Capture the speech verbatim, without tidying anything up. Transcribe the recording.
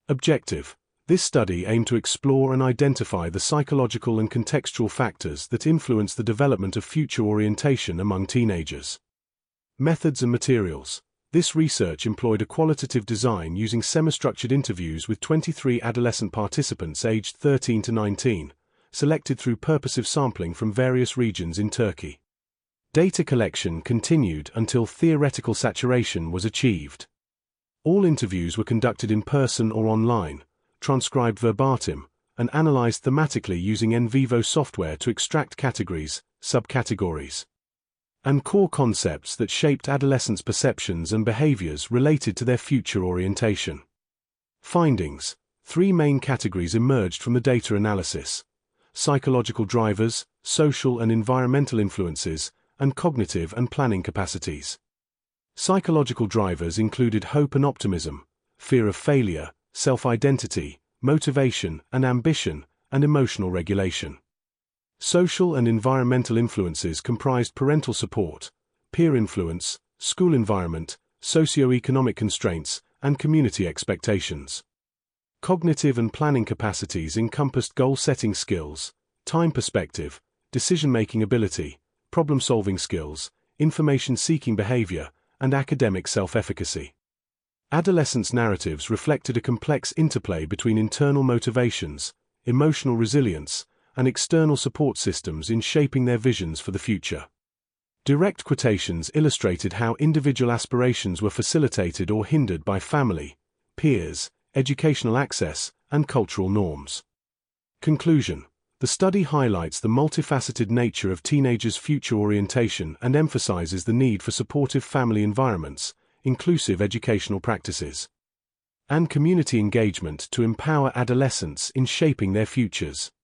Objective: this study aimed to explore and identify the psychological and contextual factors that influence the development of future orientation among teenagers. Methods and materials: this research employed a qualitative design using semi-structured interviews with twenty-three adolescent participants aged thirteen to nineteen, selected through purposive sampling from various regions in Turkey. Data collection continued until theoretical saturation was achieved. All interviews were conducted in person or online, transcribed verbatim, and analyzed thematically using NVivo software to extract categories, subcategories, and core concepts that shaped adolescents' perceptions and behaviors related to their future orientation. Findings: three main categories emerged from the data analysis: psychological drivers, social and environmental influences, and cognitive and planning capacities. Psychological drivers included hope and optimism, fear of failure, self-identity, motivation and ambition, and emotional regulation. Social and environmental influences comprised parental support, peer influence, school environment, socio-economic constraints, and community expectations. Cognitive and planning capacities encompassed goal-setting skills, time perspective, decision-making ability, problem-solving skills, information-seeking behavior, and academic self-efficacy. Adolescence narratives reflected a complex interplay between internal motivations, emotional resilience, and external support systems in shaping their visions for the future. Direct quotations illustrated how individual aspirations were facilitated or hindered by family, peers, educational access, and cultural norms. Conclusion: the study highlights the multifaceted nature of teenagers' future orientation and emphasizes the need for supportive family environments, inclusive educational practices, and community engagement to empower adolescents in shaping their futures.